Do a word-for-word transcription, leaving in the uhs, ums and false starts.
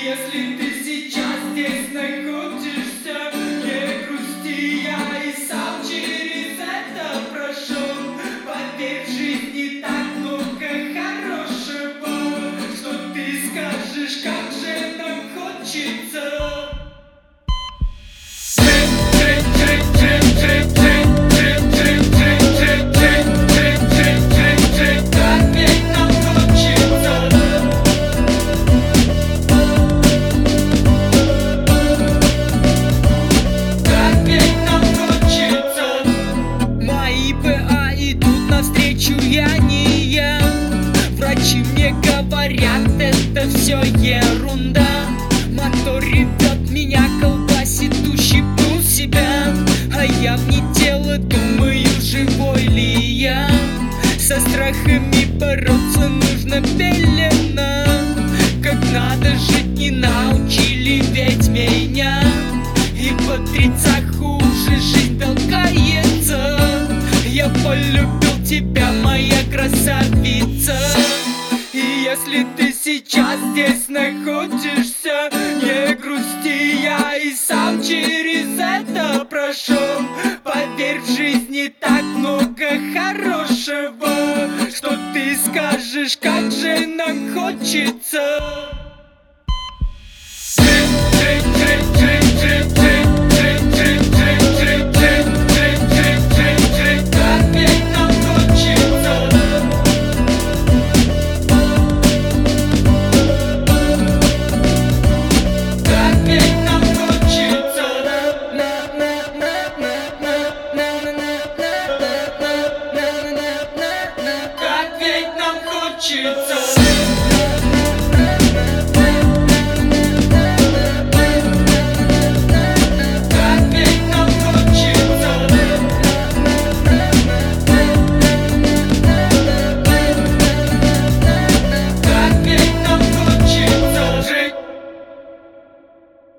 Если ты сейчас здесь находишься, не грусти, я и сам через это прошел. Поверь, в жизни так много хорошего, что ты скажешь, как же нам хочется. Врачи мне говорят, это все ерунда. Мотор ревет, меня колбасит, ущипнул себя. А я вне тела думаю, живой ли я. Со страхами бороться нужно велено. Как надо жить не научили ведь меня. И по тридцать хуже жизнь толкается. Я полюбил тебя, моя красавица. И если ты сейчас здесь находишься, не грусти, я и сам через это прошел. Поверь, в жизни так много хорошего, что ты скажешь, как же нам хочется.